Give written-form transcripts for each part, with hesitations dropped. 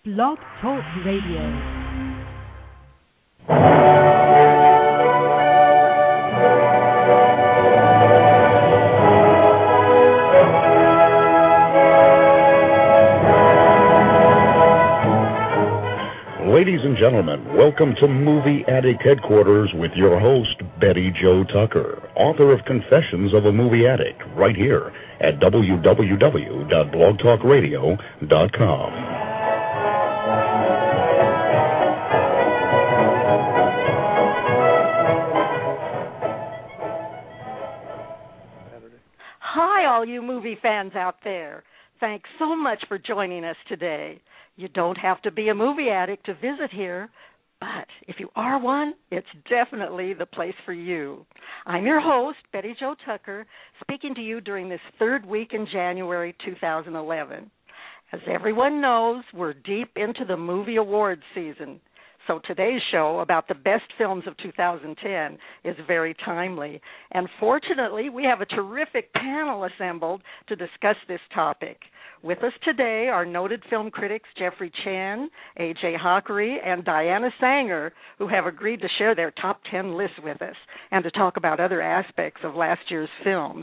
Blog Talk Radio. Ladies and gentlemen, welcome to Movie Addict Headquarters with your host, Betty Jo Tucker, author of Confessions of a Movie Addict, right here at www.blogtalkradio.com. Hi, all you movie fans out there. Thanks so much for joining us today. You don't have to be a movie addict to visit here, but if you are one, it's definitely the place for you. I'm your host, Betty Jo Tucker, speaking to you during this third week in January 2011. As everyone knows, we're deep into the movie awards season. So today's show about the best films of 2010 is very timely. And fortunately, we have a terrific panel assembled to discuss this topic. With us today are noted film critics Jeffrey Chan, A.J. Hockery, and Diana Sanger, who have agreed to share their top 10 lists with us and to talk about other aspects of last year's films.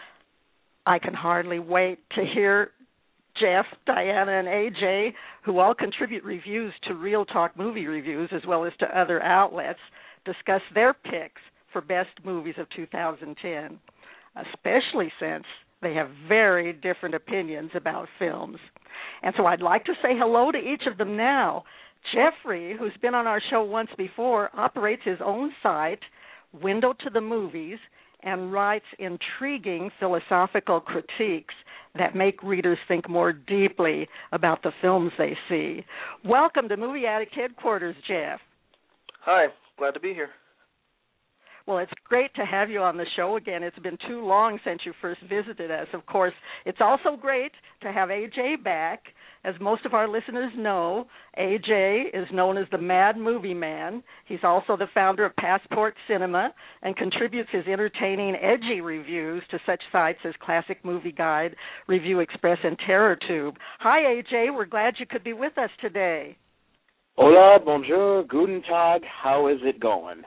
I can hardly wait to hear Jeff, Diana, and AJ, who all contribute reviews to Real Talk Movie Reviews as well as to other outlets, discuss their picks for best movies of 2010, especially since they have very different opinions about films. And so I'd like to say hello to each of them now. Jeffrey, who's been on our show once before, operates his own site, Window to the Movies, and writes intriguing philosophical critiques that make readers think more deeply about the films they see. Welcome to Movie Addict Headquarters, Jeff. Hi, glad to be here. Well, it's great to have you on the show again. It's been too long since you first visited us. Of course, it's also great to have AJ back. As most of our listeners know, AJ is known as the Mad Movie Man. He's also the founder of Passport Cinema and contributes his entertaining, edgy reviews to such sites as Classic Movie Guide, Review Express, and Terror Tube. Hi, AJ. We're glad you could be with us today. Hola, bonjour, guten tag. How is it going?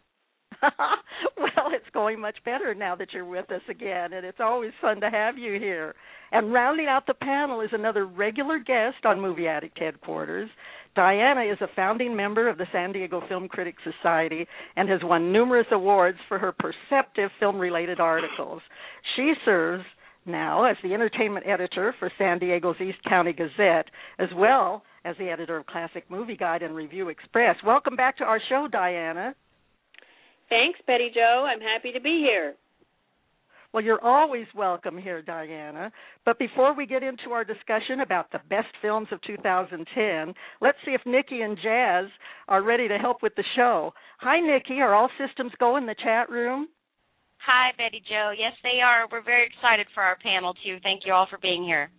Well, it's going much better now that you're with us again, and it's always fun to have you here. And rounding out the panel is another regular guest on Movie Addict Headquarters. Diana is a founding member of the San Diego Film Critics Society and has won numerous awards for her perceptive film-related articles. She serves now as the entertainment editor for San Diego's East County Gazette, as well as the editor of Classic Movie Guide and Review Express. Welcome back to our show, Diana. Thanks, Betty Jo. I'm happy to be here. Well, you're always welcome here, Diana. But before we get into our discussion about the best films of 2010, let's see if Nikki and Jazz are ready to help with the show. Hi, Nikki. Are all systems go in the chat room? Hi, Betty Jo. Yes, they are. We're very excited for our panel, too. Thank you all for being here.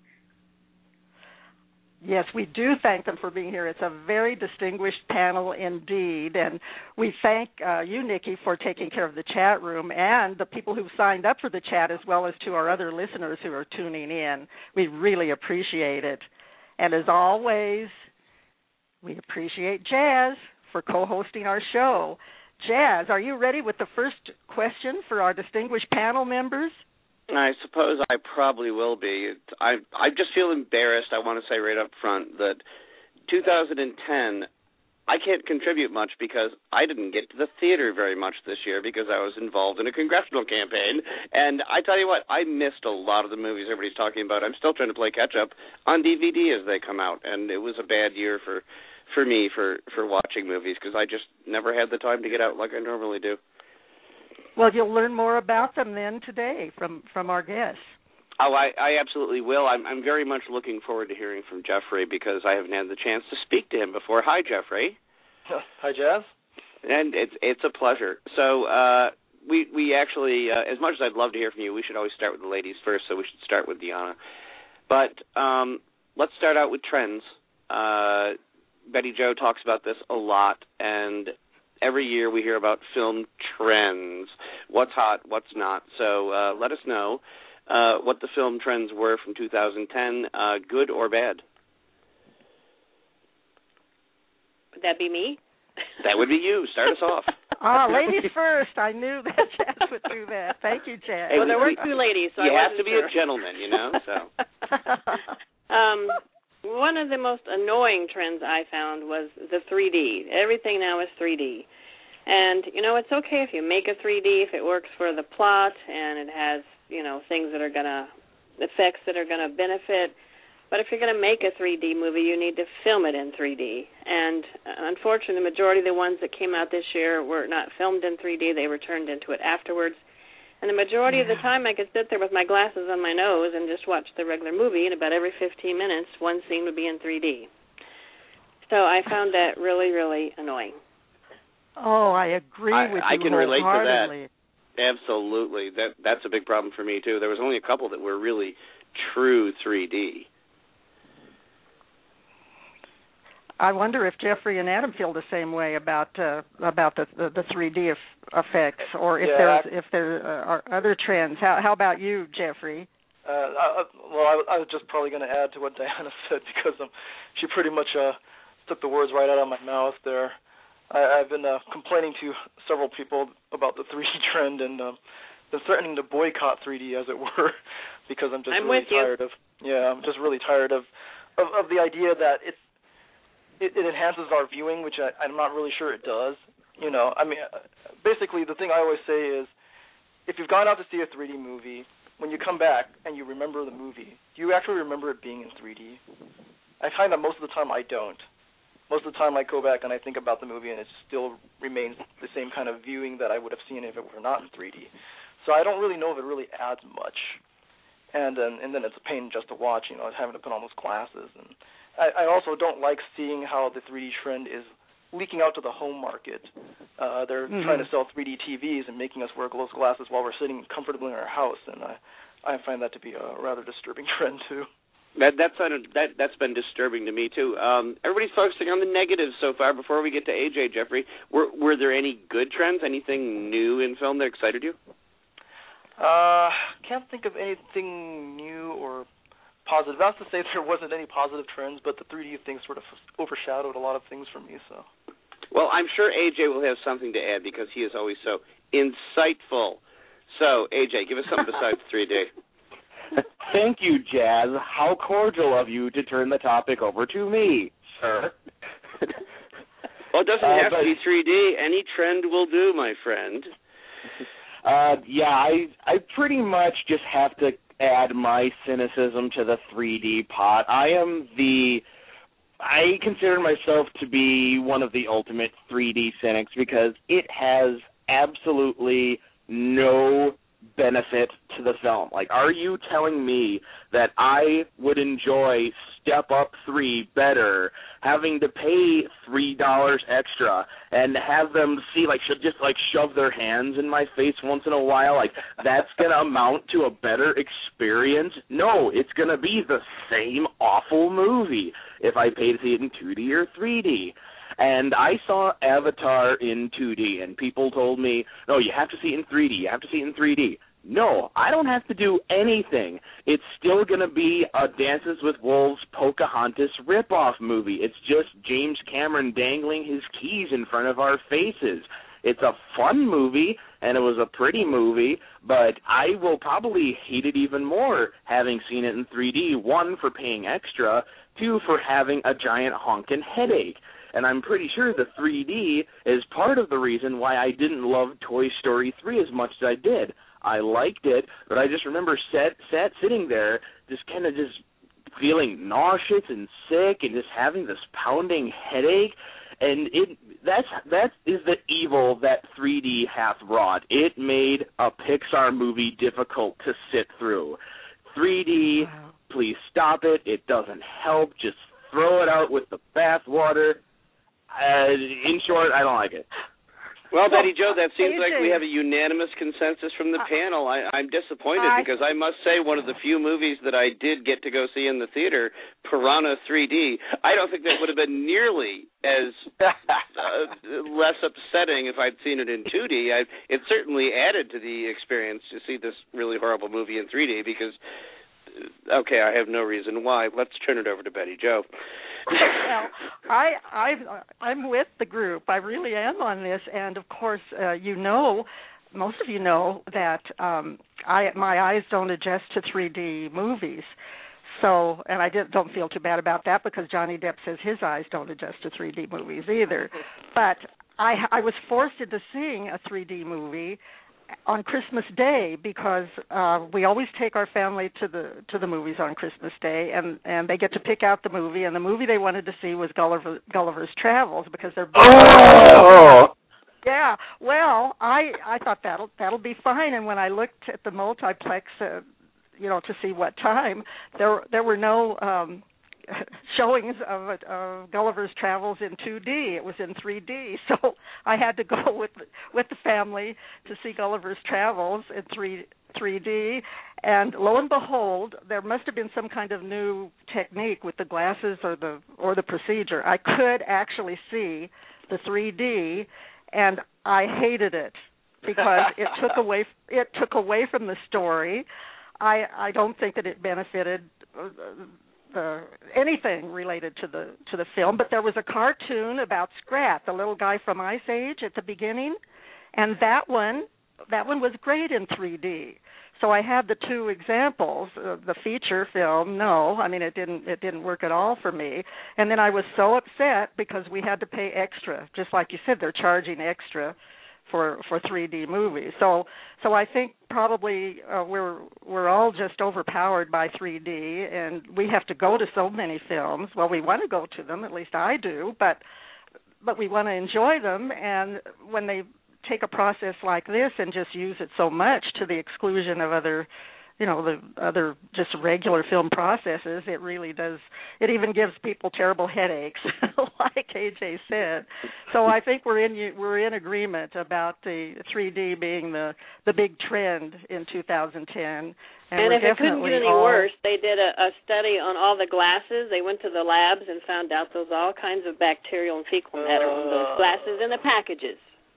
Yes, we do thank them for being here. It's a very distinguished panel indeed, and we thank you, Nikki, for taking care of the chat room and the people who've signed up for the chat, as well as to our other listeners who are tuning in. We really appreciate it. And as always, we appreciate Jazz for co-hosting our show. Jazz, are you ready with the first question for our distinguished panel members? I suppose I probably will be. I just feel embarrassed, I want to say right up front, that 2010, I can't contribute much because I didn't get to the theater very much this year because I was involved in a congressional campaign. And I tell you what, I missed a lot of the movies everybody's talking about. I'm still trying to play catch-up on DVD as they come out, and it was a bad year for me for watching movies because I just never had the time to get out like I normally do. Well, you'll learn more about them then today from our guests. Oh, I absolutely will. I'm very much looking forward to hearing from Jeffrey because I haven't had the chance to speak to him before. Hi, Jeffrey. Hi, Jazz. And it's a pleasure. So we actually, as much as I'd love to hear from you, we should always start with the ladies first, so we should start with Diana. But let's start out with trends. Betty Jo talks about this a lot, and every year we hear about film trends, what's hot, what's not. So let us know what the film trends were from 2010, good or bad. that be me? That would be you. Start us off. Ladies first. I knew that Jazz would do that. Thank you, Jazz. Hey, well, there were two ladies, so you I have to be sure. a gentleman, So. One of the most annoying trends I found was the 3D. Everything now is 3D. And, it's okay if you make a 3D, if it works for the plot and it has, things that are effects that are going to benefit. But if you're going to make a 3D movie, you need to film it in 3D. And unfortunately, the majority of the ones that came out this year were not filmed in 3D. They were turned into it afterwards. And the majority of the time, I could sit there with my glasses on my nose and just watch the regular movie, and about every 15 minutes, one scene would be in 3D. So I found that really, really annoying. Oh, I agree with you. I can relate to wholeheartedly. that. Absolutely. That's a big problem for me, too. There was only a couple that were really true 3D. I wonder if Jeffrey and Adam feel the same way about the 3D effects, or if there are other trends. How about you, Jeffrey? I was just probably going to add to what Diana said, because she pretty much took the words right out of my mouth there. I've been complaining to several people about the 3D trend and been threatening to boycott 3D, as it were, because I'm really tired of. Yeah, I'm just really tired of the idea that it enhances our viewing, which I'm not really sure it does. Basically the thing I always say is, if you've gone out to see a 3D movie, when you come back and you remember the movie, do you actually remember it being in 3D? I find that most of the time I don't. Most of the time I go back and I think about the movie and it still remains the same kind of viewing that I would have seen if it were not in 3D. So I don't really know if it really adds much. And then it's a pain just to watch, having to put on those glasses. And I also don't like seeing how the 3D trend is leaking out to the home market. They're trying to sell 3D TVs and making us wear those glasses while we're sitting comfortably in our house, and I find that to be a rather disturbing trend too. That's been disturbing to me too. Everybody's focusing on the negatives so far. Before we get to AJ, Jeffrey, were there any good trends? Anything new in film that excited you? Can't think of anything new or positive. Not to say there wasn't any positive trends, but the 3D thing sort of overshadowed a lot of things for me. So, well, I'm sure AJ will have something to add because he is always so insightful. So, AJ, give us something besides 3D. Thank you, Jazz. How cordial of you to turn the topic over to me, sir. Well, it doesn't have to be 3D. Any trend will do, my friend. I pretty much just have to add my cynicism to the 3D pot. I consider myself to be one of the ultimate 3D cynics because it has absolutely no benefit to the film. Like, are you telling me that I would enjoy Step Up 3 better having to pay $3 extra and have them see, just shove their hands in my face once in a while? Like, that's going to amount to a better experience? No, it's going to be the same awful movie if I pay to see it in 2D or 3D. And I saw Avatar in 2D, and people told me, no, you have to see it in 3D, you have to see it in 3D. No, I don't have to do anything. It's still going to be a Dances with Wolves Pocahontas ripoff movie. It's just James Cameron dangling his keys in front of our faces. It's a fun movie, and it was a pretty movie, but I will probably hate it even more having seen it in 3D, 1, for paying extra, 2, for having a giant honkin' headache. And I'm pretty sure the 3D is part of the reason why I didn't love Toy Story 3 as much as I did. I liked it, but I just remember sitting there just kind of just feeling nauseous and sick and just having this pounding headache. And that is the evil that 3D hath wrought. It made a Pixar movie difficult to sit through. 3D, please stop it. It doesn't help. Just throw it out with the bathwater. In short, I don't like it. Well, Betty Jo, that seems like we have a unanimous consensus from the panel. I'm disappointed because I must say one of the few movies that I did get to go see in the theater, Piranha 3D, I don't think that would have been nearly as less upsetting if I'd seen it in 2D. It certainly added to the experience to see this really horrible movie in 3D because okay, I have no reason why. Let's turn it over to Betty Jo. Well, I'm with the group. I really am on this, and of course, most of you know that my eyes don't adjust to 3D movies. So, and I don't feel too bad about that because Johnny Depp says his eyes don't adjust to 3D movies either. But I was forced into seeing a 3D movie on Christmas Day because we always take our family to the movies on Christmas Day, and they get to pick out the movie, and the movie they wanted to see was Gulliver's Travels because they're yeah. Well, I thought that'll be fine, and when I looked at the multiplex, to see what time, there were no showings of Gulliver's Travels in 2D. It was in 3D, so I had to go with the family to see Gulliver's Travels in 3D. And lo and behold, there must have been some kind of new technique with the glasses or the procedure. I could actually see the 3D, and I hated it because it took away from the story. I don't think that it benefited anything related to the film, but there was a cartoon about Scrat, the little guy from Ice Age, at the beginning, and that one was great in 3D. So I had the two examples. The feature film, no, I mean it didn't work at all for me. And then I was so upset because we had to pay extra, just like you said, they're charging extra for 3D movies. So I think probably we're all just overpowered by 3D, and we have to go to so many films. Well, we want to go to them, at least I do, but we want to enjoy them. And when they take a process like this and just use it so much to the exclusion of other, the other just regular film processes, it really does. It even gives people terrible headaches, like AJ said. So I think we're in agreement about the 3D being the big trend in 2010. And if it couldn't get any worse, they did a study on all the glasses. They went to the labs and found out there's all kinds of bacterial and fecal matter on those glasses in the packages.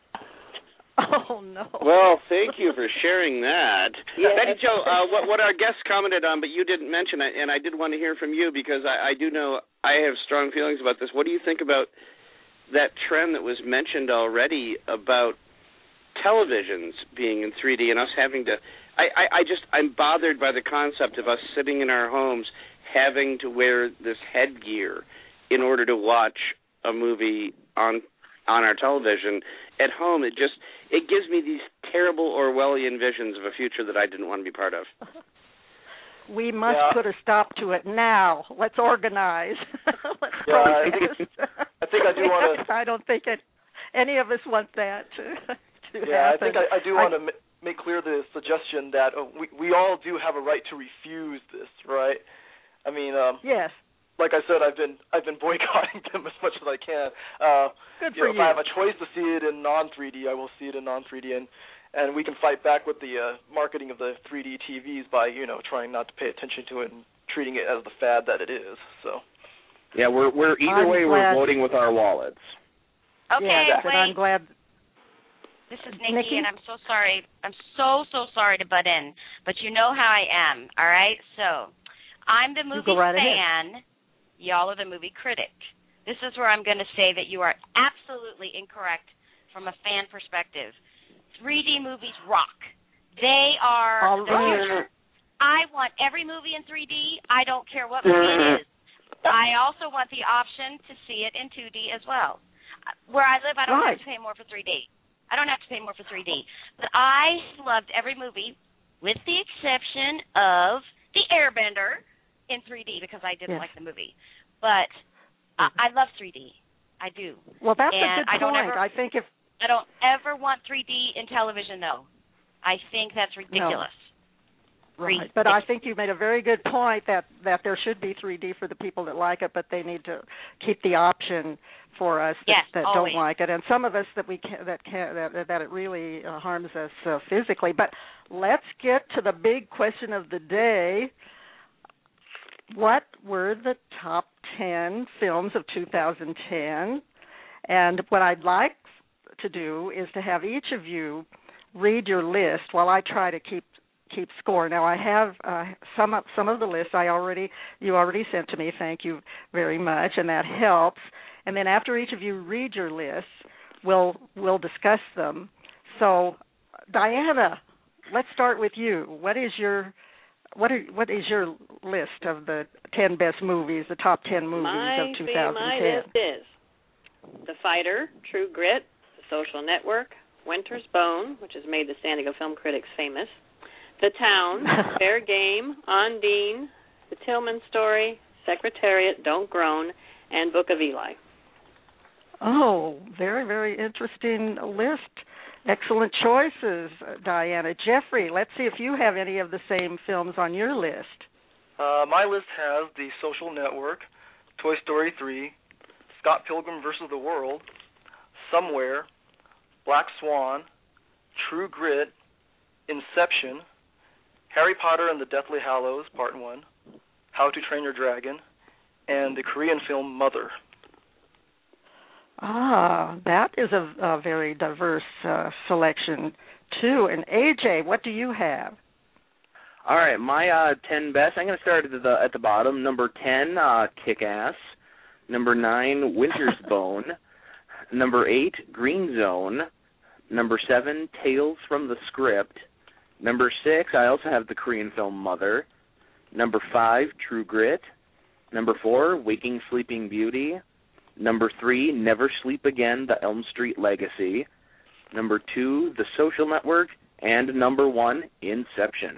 Oh, no. Well, thank you for sharing that. Yes. Betty Jo, what our guests commented on, but you didn't mention it, and I did want to hear from you because I do know I have strong feelings about this. What do you think about that trend that was mentioned already about televisions being in 3D and us having to... I'm bothered by the concept of us sitting in our homes having to wear this headgear in order to watch a movie on our television. At home, it gives me these terrible Orwellian visions of a future that I didn't want to be part of. We must put a stop to it now. Let's organize. I think I do want to... I don't think any of us want that to happen. I think I do want to make clear the suggestion that we all do have a right to refuse this, right? I mean, yes. Like I said, I've been boycotting them as much as I can. Good for you. If I have a choice to see it in non-3D, I will see it in non-3D, and we can fight back with the marketing of the 3D TVs by trying not to pay attention to it and treating it as the fad that it is. So. Yeah, we're either way we're voting with our wallets. Okay, yeah, wait. I'm glad. This is Nikki, and I'm so sorry. I'm so sorry to butt in, but you know how I am. All right, so I'm the movie fan. Y'all are the movie critic. This is where I'm going to say that you are absolutely incorrect from a fan perspective. 3D movies rock. They are the future. I want every movie in 3D. I don't care what movie it is. I also want the option to see it in 2D as well. Where I live, I don't have to pay more for 3D. I don't have to pay more for 3D. But I loved every movie with the exception of The Airbender in 3D because I didn't like the movie. But I love 3D. I do. Well, that's a good point. I think I don't ever want 3D in television, though. I think that's ridiculous. No. Right. But I think you made a very good point that there should be 3D for the people that like it, but they need to keep the option for us that don't like it, and some of us that it really harms us physically. But let's get to the big question of the day. What were the top 10 films of 2010? And what I'd like to do is to have each of you read your list while I try to keep keep score. Now I have some of the lists you already sent to me. Thank you very much, and that helps. And then after each of you read your lists, we'll discuss them. So, Diana, let's start with you. What is your list of the 10 best movies, the top 10 movies of 2010? My list is The Fighter, True Grit, The Social Network, Winter's Bone, which has made the San Diego film critics famous, The Town, Fair Game, Ondine, The Tillman Story, Secretariat, Don't Groan, and Book of Eli. Oh, very, very interesting list. Excellent choices, Diana. Jeffrey, let's see if you have any of the same films on your list. My list has The Social Network, Toy Story 3, Scott Pilgrim vs. the World, Somewhere, Black Swan, True Grit, Inception, Harry Potter and the Deathly Hallows, Part 1, How to Train Your Dragon, and the Korean film Mother. That is a very diverse selection, too. And AJ, what do you have? All right, my 10 best. I'm going to start at the bottom. Number 10, Kick-Ass. Number 9, Winter's Bone. Number 8, Green Zone. Number 7, Tales from the Script. Number 6, I also have the Korean film Mother. Number 5, True Grit. Number 4, Waking Sleeping Beauty. Number 3, Never Sleep Again, The Elm Street Legacy. Number 2, The Social Network. And number 1, Inception.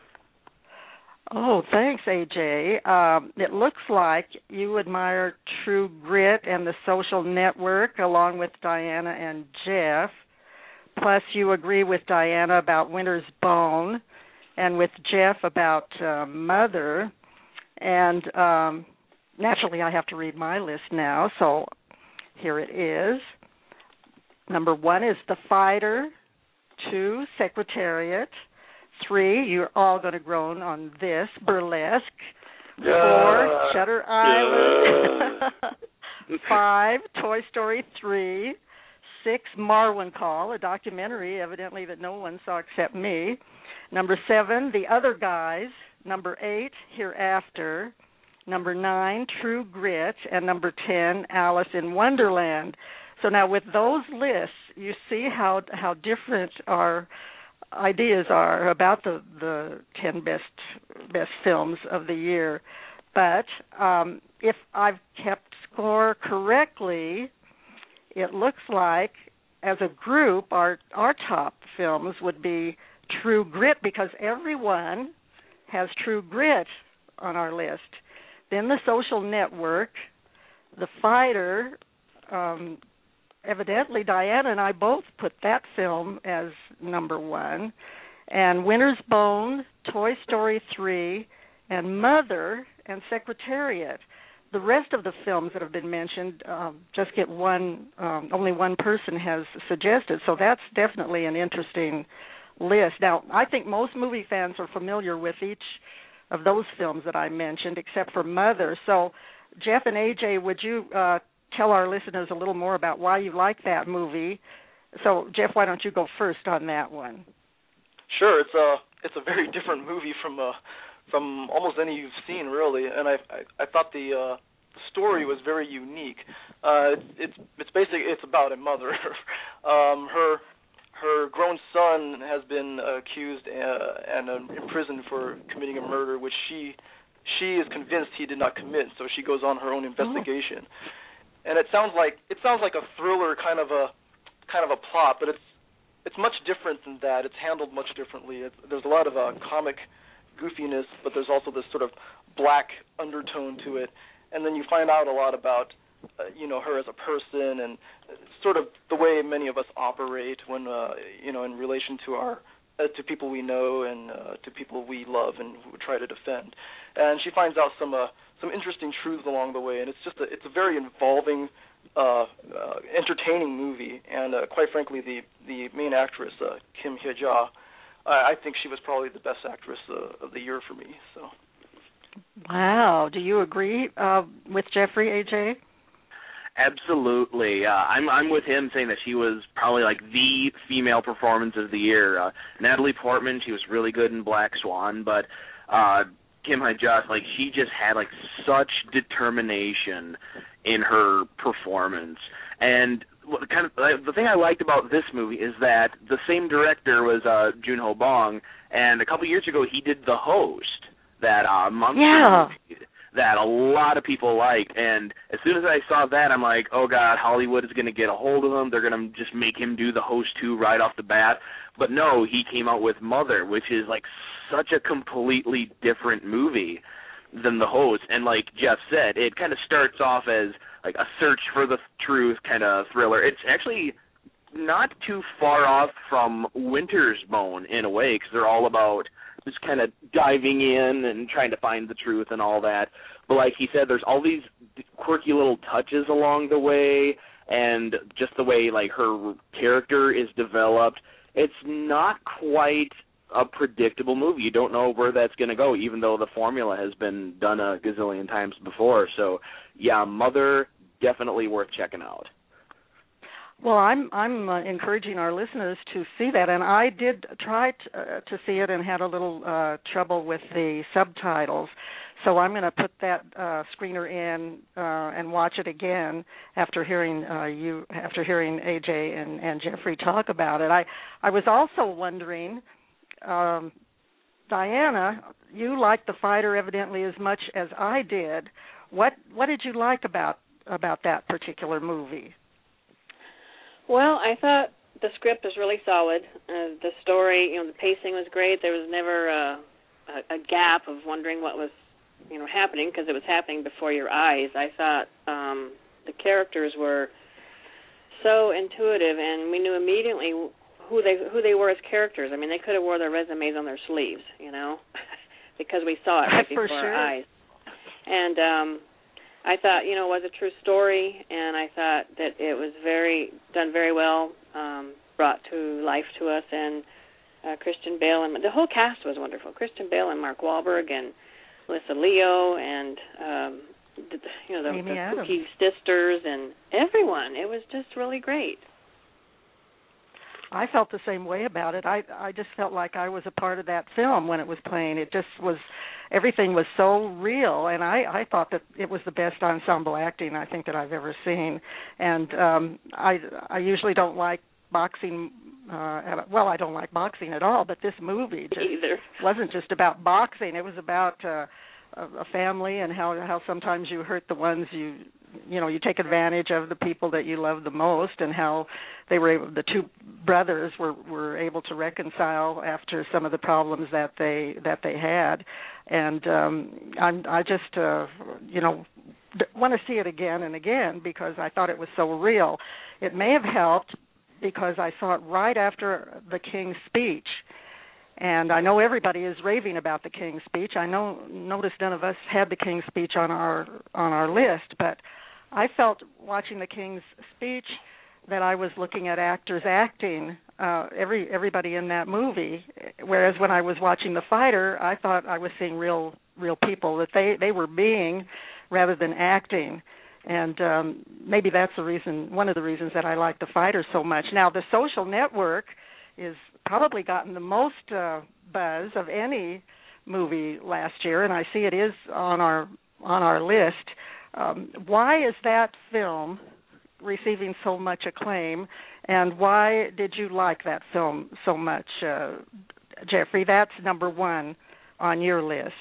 Oh, thanks, AJ. It looks like you admire True Grit and The Social Network along with Diana and Jeff. Plus, you agree with Diana about Winter's Bone and with Jeff about Mother. And naturally, I have to read my list now, so here it is. Number 1 is The Fighter. 2, Secretariat. 3, you're all going to groan on this, Burlesque. 4, Shutter Island. 5, Toy Story 3. 6, Marwen Call, a documentary evidently that no one saw except me. Number 7, The Other Guys. Number 8, Hereafter. Number 9, True Grit. And number 10, Alice in Wonderland. So now with those lists, you see how different our ideas are about the 10 best films of the year. But if I've kept score correctly, it looks like as a group our top films would be True Grit, because everyone has True Grit on our list. Then The Social Network, The Fighter. Evidently, Diana and I both put that film as number 1. And Winter's Bone, Toy Story 3, and Mother, and Secretariat. The rest of the films that have been mentioned just get one, only one person has suggested, so that's definitely an interesting list. Now, I think most movie fans are familiar with each of those films that I mentioned, except for Mother. So, Jeff and AJ, would you tell our listeners a little more about why you like that movie? So, Jeff, why don't you go first on that one? Sure. It's a very different movie from almost any you've seen, really, and I thought the story was very unique. It's about a mother. Her grown son has been accused and imprisoned for committing a murder, which she is convinced he did not commit. So she goes on her own investigation, and it sounds like a thriller kind of a plot, but it's much different than that. It's handled much differently. There's a lot of comic goofiness, but there's also this sort of black undertone to it, and then you find out a lot about her as a person and sort of the way many of us operate when in relation to our to people we know and to people we love and who try to defend. And she finds out some interesting truths along the way, and it's a very involving, entertaining movie. And quite frankly, the main actress, Kim Hye-ja, I think she was probably the best actress of the year for me. So. Wow. Do you agree with Jeffrey, AJ? Absolutely. I'm with him saying that she was probably like the female performance of the year. Natalie Portman, she was really good in Black Swan, but Kim Hyde-Joss, like, she just had like such determination in her performance. And kind of the thing I liked about this movie is that the same director was Joon-ho Bong, and a couple years ago he did The Host, that monster movie that a lot of people liked. And as soon as I saw that, I'm like, oh God, Hollywood is going to get a hold of him. They're going to just make him do The Host 2 right off the bat. But no, he came out with Mother, which is like such a completely different movie than The Host. And like Jeff said, it kind of starts off as like a search for the truth kind of thriller. It's actually not too far off from Winter's Bone in a way, because they're all about just kind of diving in and trying to find the truth and all that. But like he said, there's all these quirky little touches along the way, and just the way like her character is developed. It's not quite a predictable movie. You don't know where that's going to go, even though the formula has been done a gazillion times before. So, yeah, Mother, definitely worth checking out. Well, I'm encouraging our listeners to see that, and I did try to see it and had a little trouble with the subtitles. So I'm going to put that screener in and watch it again after hearing AJ and Jeffrey talk about it. I was also wondering, Diana, you liked The Fighter evidently as much as I did. What did you like about that particular movie? Well, I thought the script was really solid. The story, the pacing was great. There was never a gap of wondering what was, happening, because it was happening before your eyes. I thought the characters were so intuitive, and we knew immediately who they were as characters. I mean, they could have wore their resumes on their sleeves, because we saw it right before our eyes. And I thought, it was a true story, and I thought that it was done very well, brought to life to us, and Christian Bale, and the whole cast was wonderful. Christian Bale and Mark Wahlberg and Melissa Leo and the Cookie sisters and everyone. It was just really great. I felt the same way about it. I just felt like I was a part of that film when it was playing. It just was, everything was so real, and I thought that it was the best ensemble acting I think that I've ever seen. And I usually don't like boxing. I don't like boxing at all, but this movie just wasn't just about boxing. It was about a family and how sometimes you hurt the ones you take advantage of the people that you love the most, and how the two brothers were able to reconcile after some of the problems that they had. And I just want to see it again and again, because I thought it was so real. It may have helped because I saw it right after the King's speech. And I know everybody is raving about the King's speech. I noticed none of us had the King's speech on our list, but I felt watching the King's speech that I was looking at actors acting, everybody in that movie, whereas when I was watching The Fighter, I thought I was seeing real people, that they were being rather than acting. And maybe that's one of the reasons that I like The Fighter so much. Now, The Social Network is probably gotten the most buzz of any movie last year, and I see it is on our list. Why is that film receiving so much acclaim, and why did you like that film so much, Jeffrey? That's number one on your list.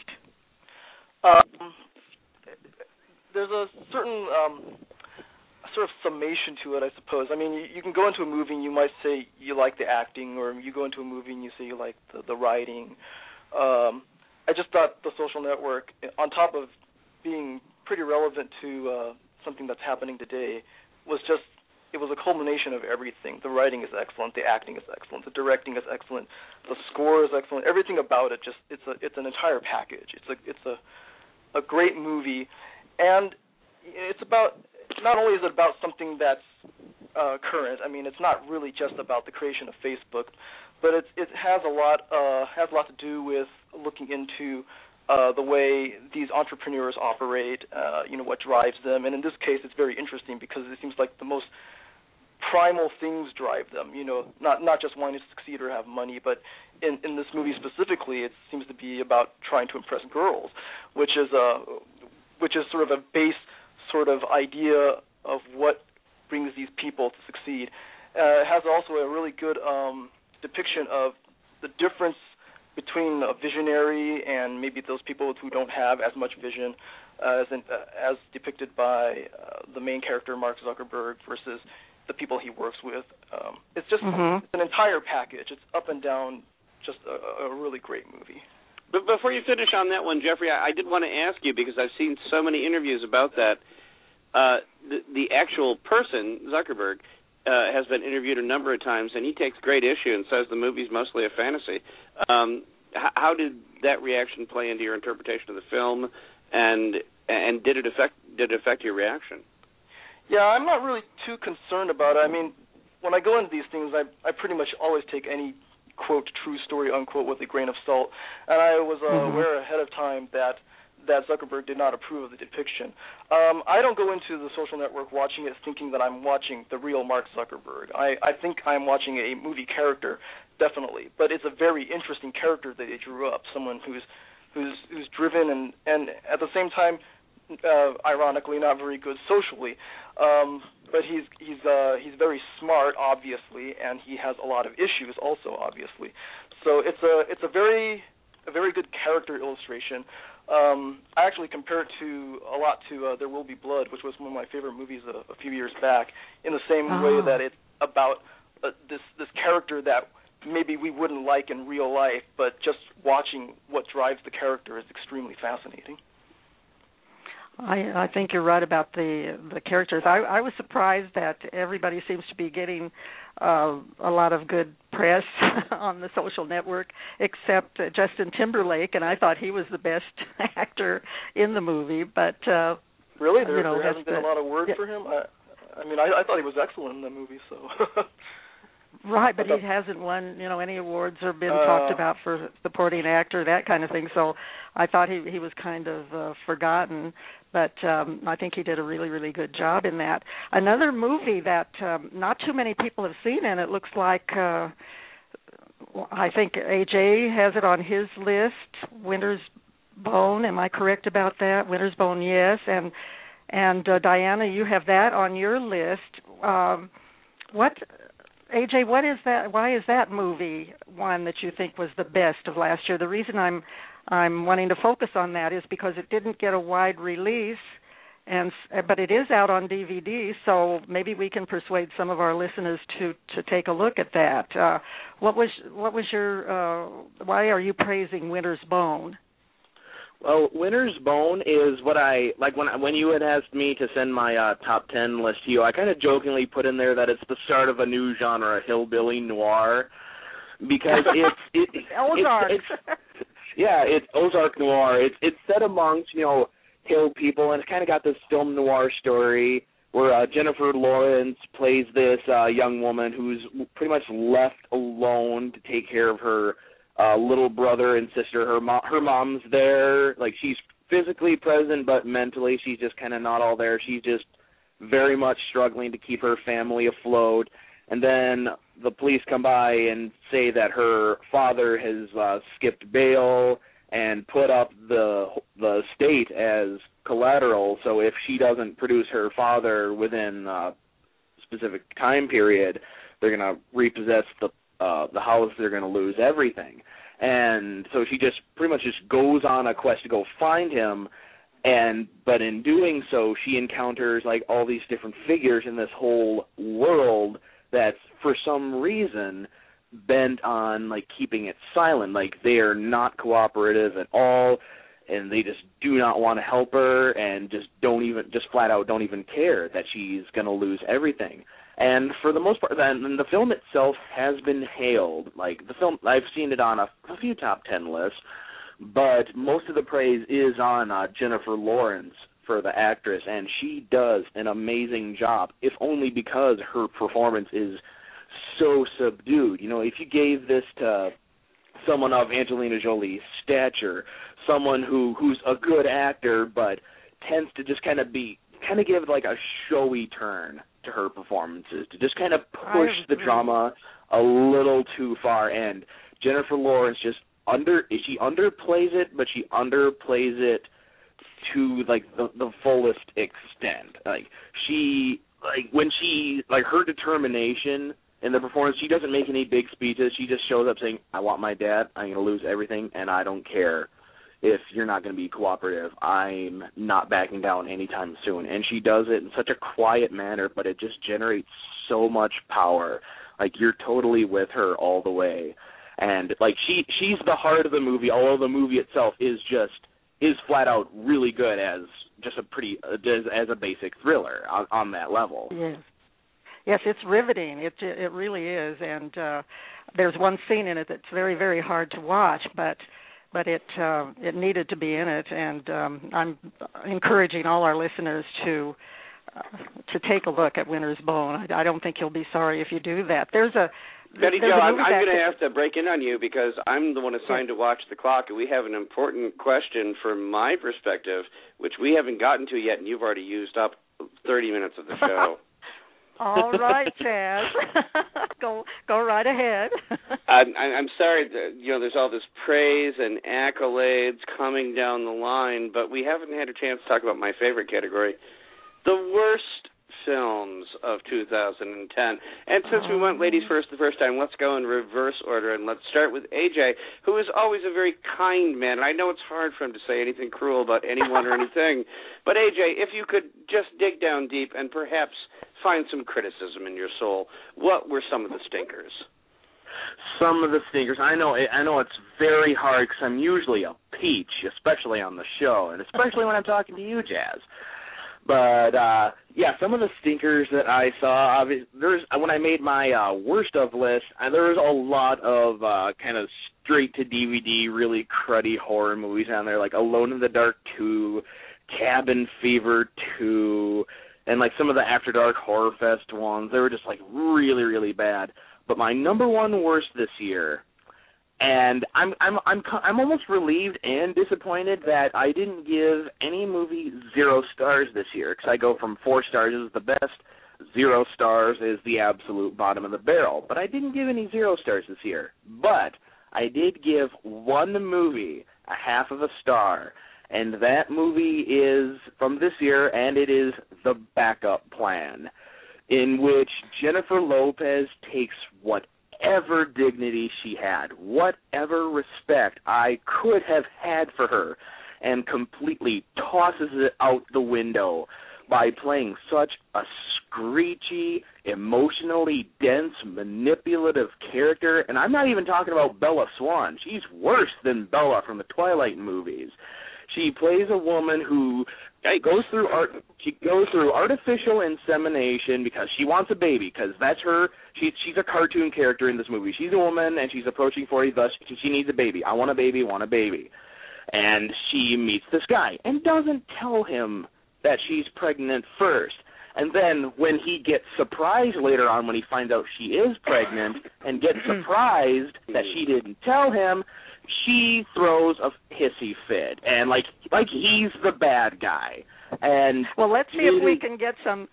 There's a certain sort of summation to it, I suppose. I mean, you can go into a movie and you might say you like the acting, or you go into a movie and you say you like the writing. I just thought The Social Network, on top of being pretty relevant to something that's happening today, it was a culmination of everything. The writing is excellent, the acting is excellent, the directing is excellent, the score is excellent. Everything about it, it's an entire package. It's a great movie, and it's about, not only is it about something that's current. I mean, it's not really just about the creation of Facebook, but it has a lot to do with looking into the way these entrepreneurs operate, what drives them. And in this case, it's very interesting because it seems like the most primal things drive them, not just wanting to succeed or have money, but in this movie specifically, it seems to be about trying to impress girls, which is sort of a base sort of idea of what brings these people to succeed. It has also a really good depiction of the difference between a visionary and maybe those people who don't have as much vision as depicted by the main character, Mark Zuckerberg, versus the people he works with. It's just it's an entire package. It's up and down, just a really great movie. But before you finish on that one, Jeffrey, I did want to ask you, because I've seen so many interviews about that, the actual person, Zuckerberg, has been interviewed a number of times, and he takes great issue and says the movie's mostly a fantasy. How did that reaction play into your interpretation of the film, and did it affect your reaction? Yeah, I'm not really too concerned about it. I mean, when I go into these things, I pretty much always take any, quote, true story, unquote, with a grain of salt. And I was aware ahead of time that Zuckerberg did not approve of the depiction. I don't go into the Social Network watching it thinking that I'm watching the real Mark Zuckerberg. I think I'm watching a movie character, definitely. But it's a very interesting character that they drew up, someone who's driven and at the same time, ironically, not very good socially. But he's very smart, obviously, and he has a lot of issues also, obviously. So it's a very good character illustration. I actually compare it a lot to There Will Be Blood, which was one of my favorite movies a few years back, in the same way that it's about this character that maybe we wouldn't like in real life, but just watching what drives the character is extremely fascinating. I think you're right about the characters. I was surprised that everybody seems to be getting a lot of good press on the Social Network, except Justin Timberlake, and I thought he was the best actor in the movie. But really, there hasn't been a lot of word for him. I mean, I thought he was excellent in the movie. So. Right, but he hasn't won, any awards or been talked about for supporting actor, that kind of thing. So I thought he was kind of forgotten, but I think he did a really, really good job in that. Another movie that not too many people have seen, and it looks like I think AJ has it on his list, Winter's Bone. Am I correct about that? Winter's Bone, yes. And Diana, you have that on your list. AJ, what is that? Why is that movie one that you think was the best of last year? The reason I'm wanting to focus on that is because it didn't get a wide release, but it is out on DVD, so maybe we can persuade some of our listeners to take a look at that. What was your? Why are you praising Winter's Bone? Well, Winter's Bone is what I like when you had asked me to send my top 10 list to you. I kind of jokingly put in there that it's the start of a new genre, a hillbilly noir, because it's Ozark. It's Ozark noir. It's set amongst hill people, and it's kind of got this film noir story where Jennifer Lawrence plays this young woman who's pretty much left alone to take care of her little brother and sister. Her mom's there. Like, she's physically present, but mentally she's just kind of not all there. She's just very much struggling to keep her family afloat. And then the police come by and say that her father has skipped bail and put up the estate as collateral. So if she doesn't produce her father within a specific time period, they're going to repossess the house. They're going to lose everything. And so she just pretty much just goes on a quest to go find him, but in doing so, she encounters like all these different figures in this whole world that's for some reason bent on like keeping it silent. Like, they are not cooperative at all, and they just do not want to help her, and just flat out don't even care that she's going to lose everything. And for the most part, then the film itself has been hailed. Like, the film, I've seen it on a few top 10 lists, but most of the praise is on Jennifer Lawrence for the actress, and she does an amazing job, if only because her performance is so subdued. If you gave this to someone of Angelina Jolie's stature, someone who's a good actor but tends to just kind of give like a showy turn to her performances, to just kind of push the drama a little too far. And Jennifer Lawrence she underplays it, but she underplays it to like the fullest extent. When her determination in the performance, she doesn't make any big speeches. She just shows up saying, I want my dad, I'm going to lose everything, and I don't care if you're not going to be cooperative. I'm not backing down anytime soon. And she does it in such a quiet manner, but it just generates so much power. Like, you're totally with her all the way. And, like, she's the heart of the movie, although the movie itself is flat out really good as just as a basic thriller on that level. Yes, it's riveting. It really is, and there's one scene in it that's very, very hard to watch, but it needed to be in it, and I'm encouraging all our listeners to take a look at Winter's Bone. I don't think you'll be sorry if you do that. Betty Jo, I'm going to have to break in on you because I'm the one assigned to watch the clock, and we have an important question from my perspective, which we haven't gotten to yet, and you've already used up 30 minutes of the show. All right, Chaz. Go right ahead. I'm sorry that, there's all this praise and accolades coming down the line, but we haven't had a chance to talk about my favorite category, the worst films of 2010. And since we went ladies first the first time, let's go in reverse order, and let's start with AJ, who is always a very kind man. And I know it's hard for him to say anything cruel about anyone or anything, but AJ, if you could just dig down deep and perhaps find some criticism in your soul, what were some of the stinkers? Some of the stinkers. I know it's very hard because I'm usually a peach, especially on the show, and especially when I'm talking to you, Jazz. But, some of the stinkers that I saw, when I made my worst of list, there was a lot of kind of straight-to-DVD, really cruddy horror movies on there, like Alone in the Dark 2, Cabin Fever 2, and like some of the After Dark Horror Fest ones. They were just like really, really bad. But my number one worst this year, and I'm almost relieved and disappointed that I didn't give any movie 0 stars this year, because I go from 4 stars is the best, 0 stars is the absolute bottom of the barrel. But I didn't give any 0 stars this year. But I did give one movie a half of a star, and that movie is from this year, and it is The Backup Plan, in which Jennifer Lopez takes whatever dignity she had, whatever respect I could have had for her, and completely tosses it out the window by playing such a screechy, emotionally dense, manipulative character. And I'm not even talking about Bella Swan. She's worse than Bella from the Twilight movies. She plays a woman who goes through artificial insemination because she wants a baby, because that's her. She's a cartoon character in this movie. She's a woman, and she's approaching 40, thus she needs a baby. I want a baby, And she meets this guy and doesn't tell him that she's pregnant first. And then when he gets surprised later on when he finds out she is pregnant and gets surprised that she didn't tell him, she throws a hissy fit, and like he's the bad guy. And well, let's see if we can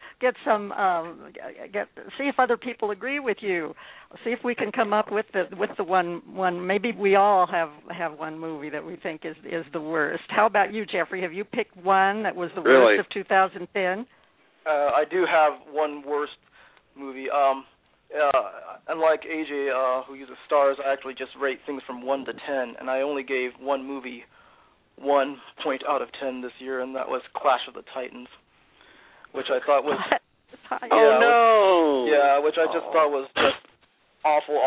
see if other people agree with you. See if we can come up with the one. Maybe we all have one movie that we think is the worst. How about you, Jeffrey? Have you picked one that was the worst of 2010? I do have one worst movie. Unlike AJ, who uses stars, I actually just rate things from 1 to 10, and I only gave one movie 1 point out of 10 this year, and that was Clash of the Titans, which I thought was which I just thought was just awful.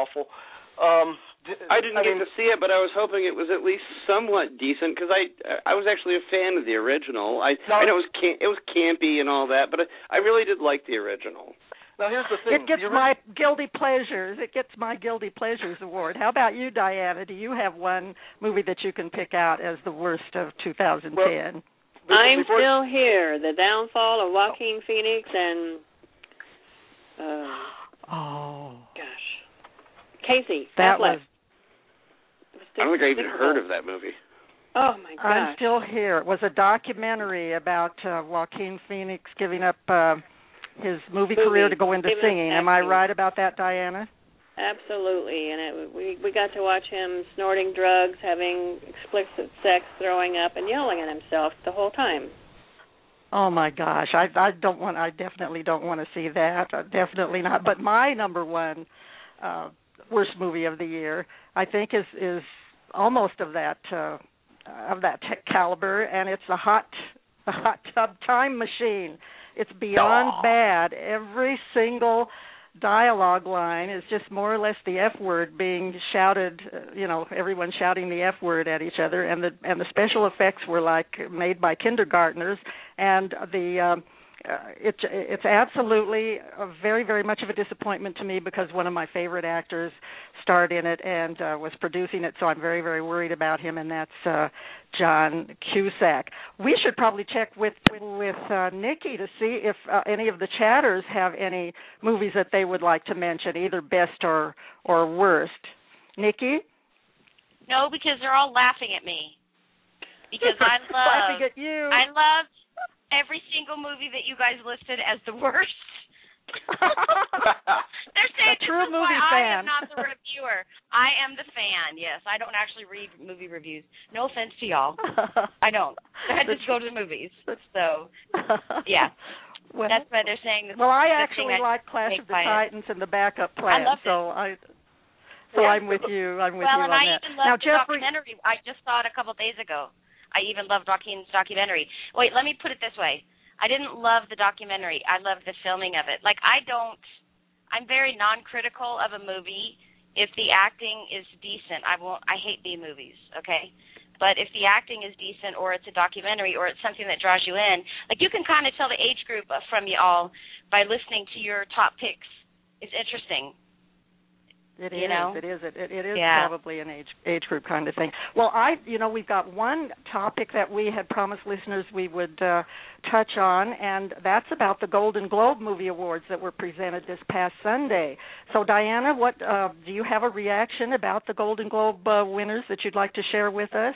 I didn't get to see it, but I was hoping it was at least somewhat decent, because I was actually a fan of the original. I know it was campy and all that, but I really did like the original. Now, here's the thing. It gets my guilty pleasures. It gets my guilty pleasures award. How about you, Diana? Do you have one movie that you can pick out as the worst of 2010? Well, I'm still here. The Downfall of Joaquin Phoenix and gosh, Casey that Affleck. I don't think I even heard of that movie. Oh, my gosh. I'm still here. It was a documentary about Joaquin Phoenix giving up his movie career to go into singing. Am I right about that, Diana? Absolutely. And we got to watch him snorting drugs, having explicit sex, throwing up, and yelling at himself the whole time. Oh my gosh, I definitely don't want to see that. Definitely not. But my number one worst movie of the year, I think, is almost of that caliber, and it's a hot tub time machine. It's beyond bad. Every single dialogue line is just more or less the F word being shouted, everyone shouting the F word at each other, and the special effects were like made by kindergartners, and it's absolutely very, very much of a disappointment to me because one of my favorite actors starred in it and was producing it, so I'm very, very worried about him, and that's John Cusack. We should probably check with Nikki to see if any of the chatters have any movies that they would like to mention, either best or worst. Nikki? No, because they're all laughing at me. Because laughing at you. I love every single movie that you guys listed as the worst. They're saying a true movie fan. I am not the reviewer. I am the fan, yes. I don't actually read movie reviews. No offense to y'all. I don't. I just go to the movies. So, yeah. Well, that's why they're saying this. Well, I actually like Clash of the Titans and the Backup Plan. I love So I'm with you. I'm with you on that. Well, and I even loved the Jeffrey, documentary. I just saw it a couple of days ago. I even loved Joaquin's documentary. Wait, let me put it this way. I didn't love the documentary. I loved the filming of it. I'm very non-critical of a movie if the acting is decent. I hate B movies, okay? But if the acting is decent or it's a documentary or it's something that draws you in, you can kind of tell the age group from you all by listening to your top picks. It's interesting. It is probably an age group kind of thing. Well, we've got one topic that we had promised listeners we would touch on, and that's about the Golden Globe Movie Awards that were presented this past Sunday. So, Diana, what do you have a reaction about the Golden Globe winners that you'd like to share with us?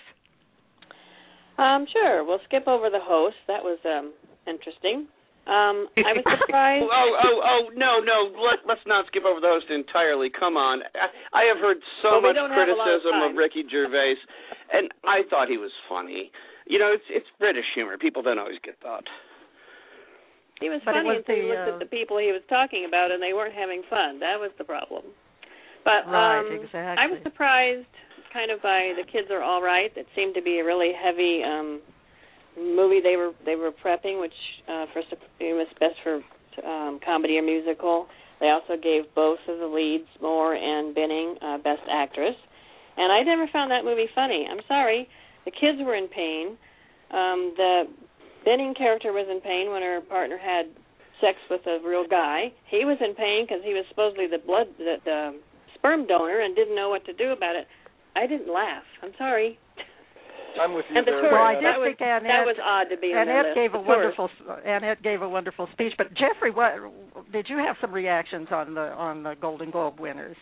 Sure. We'll skip over the host. That was interesting. I was surprised. No. Let's not skip over the host entirely. Come on. I have heard so much criticism of Ricky Gervais, and I thought he was funny. It's British humor. People don't always get that. He was funny until you looked at the people he was talking about, and they weren't having fun. That was the problem. But right, exactly. I was surprised kind of by The Kids Are All Right. It seemed to be a really heavy movie they were prepping, which was best for comedy or musical. They also gave both of the leads, Moore and Benning, Best Actress. And I never found that movie funny. I'm sorry. The kids were in pain. The Benning character was in pain when her partner had sex with a real guy. He was in pain because he was supposedly the sperm donor and didn't know what to do about it. I didn't laugh. I'm sorry. I'm with you there. Well, I did think Annette, that was odd to be in Annette the list. Annette gave a wonderful speech. But Jeffrey, what did you have some reactions on the Golden Globe winners?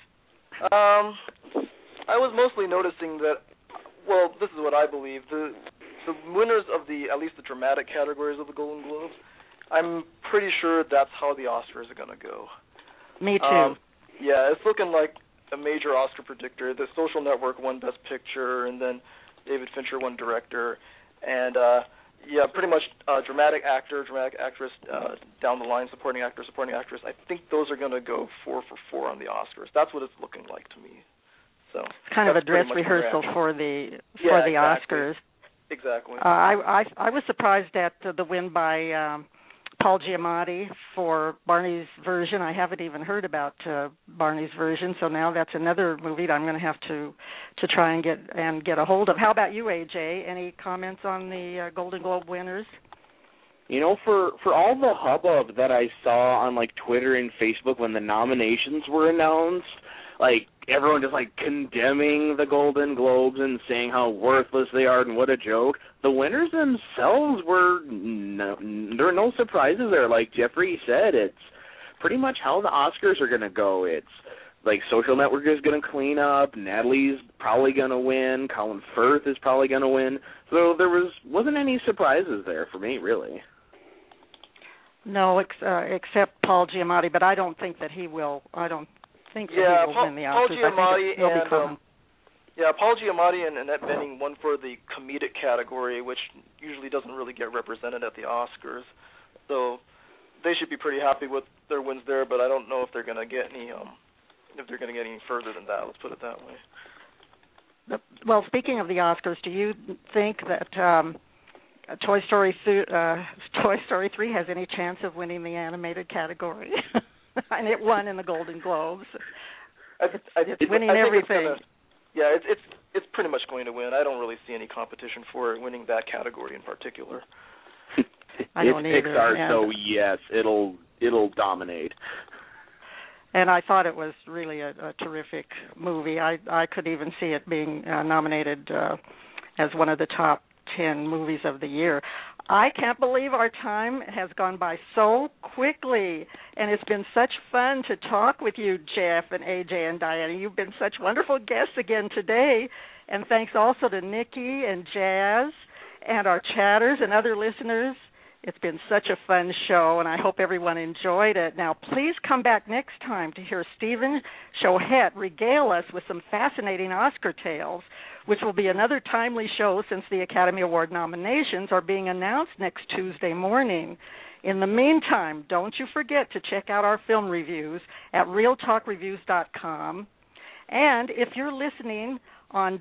I was mostly noticing that. Well, this is what I believe. The winners of at least the dramatic categories of the Golden Globes, I'm pretty sure that's how the Oscars are going to go. Me too. Yeah, it's looking like a major Oscar predictor. The Social Network won Best Picture, and then David Fincher won Director, and pretty much dramatic actor, dramatic actress down the line, supporting actor, supporting actress. I think those are going to go 4 for 4 on the Oscars. That's what it's looking like to me. So it's kind of a dress rehearsal for the exactly. Oscars. Exactly. I was surprised at the win by Paul Giamatti for Barney's Version. I haven't even heard about Barney's Version, so now that's another movie that I'm going to have to try and get a hold of. How about you, AJ? Any comments on the Golden Globe winners? For all the hubbub that I saw on Twitter and Facebook when the nominations were announced, everyone just condemning the Golden Globes and saying how worthless they are and what a joke. The winners themselves there were no surprises there. Like Jeffrey said, it's pretty much how the Oscars are going to go. It's like Social Network is going to clean up. Natalie's probably going to win. Colin Firth is probably going to win. So there wasn't any surprises there for me, really. No, except Paul Giamatti, but I don't think that he will. I don't think that he will win the Oscars. Paul Giamatti and Annette Bening won for the comedic category, which usually doesn't really get represented at the Oscars. So they should be pretty happy with their wins there, but I don't know if they're going to get any further than that. Let's put it that way. Well, speaking of the Oscars, do you think that Toy Story 3 has any chance of winning the animated category? And it won in the Golden Globes. It's winning everything. It's pretty much going to win. I don't really see any competition for it winning that category in particular. I don't either. Pixar, so yes, it'll dominate. And I thought it was really a terrific movie. I could even see it being nominated as one of the top 10 movies of the year. I can't believe our time has gone by so quickly, and it's been such fun to talk with you, Jeff and AJ and Diana. You've been such wonderful guests again today, and thanks also to Nikki and Jazz and our chatters and other listeners. It's been such a fun show, and I hope everyone enjoyed it. Now, please come back next time to hear Stephen Chohet regale us with some fascinating Oscar tales, which will be another timely show since the Academy Award nominations are being announced next Tuesday morning. In the meantime, don't you forget to check out our film reviews at realtalkreviews.com. And if you're listening on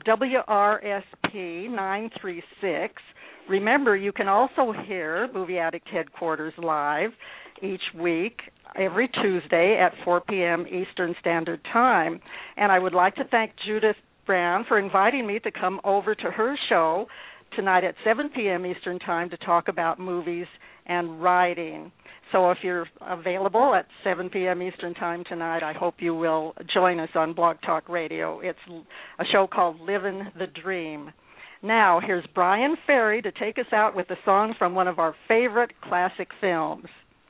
WRSP 936, remember, you can also hear Movie Addict Headquarters live each week, every Tuesday at 4 p.m. Eastern Standard Time. And I would like to thank Judith Brown for inviting me to come over to her show tonight at 7 p.m. Eastern Time to talk about movies and writing. So if you're available at 7 p.m. Eastern Time tonight, I hope you will join us on Blog Talk Radio. It's a show called Livin' the Dream. Now, here's Brian Ferry to take us out with a song from one of our favorite classic films.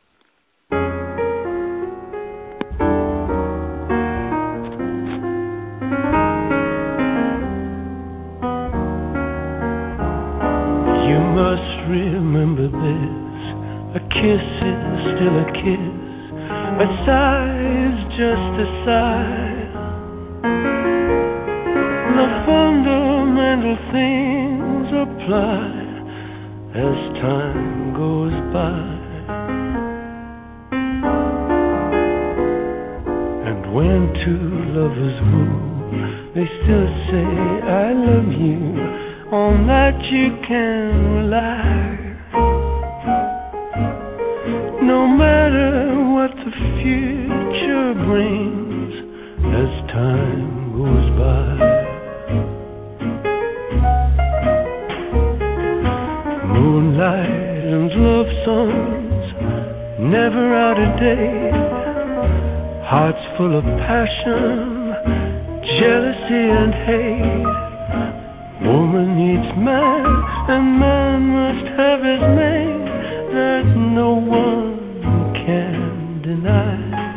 You must remember this, a kiss is still a kiss, a sigh is just a sigh. The fundamental things apply as time goes by. And when two lovers woo, they still say I love you, on that you can rely. No matter what the future brings as time goes by. Moonlight and love songs, never out of date. Hearts full of passion, jealousy and hate. Woman needs man, and man must have his mate, that no one can deny.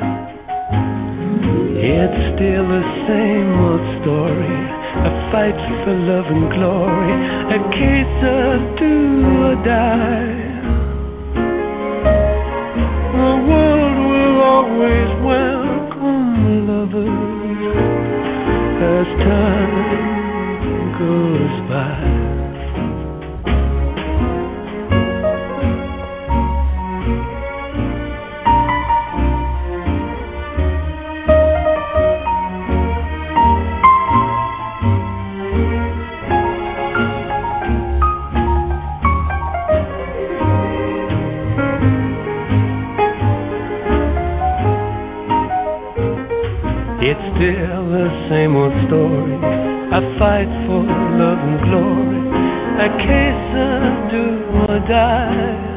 It's still the same old story, a fight for love and glory, a case of do or die. The world will always welcome lovers as time goes by. It's still the same old story, a fight for love and glory, a case of do or die.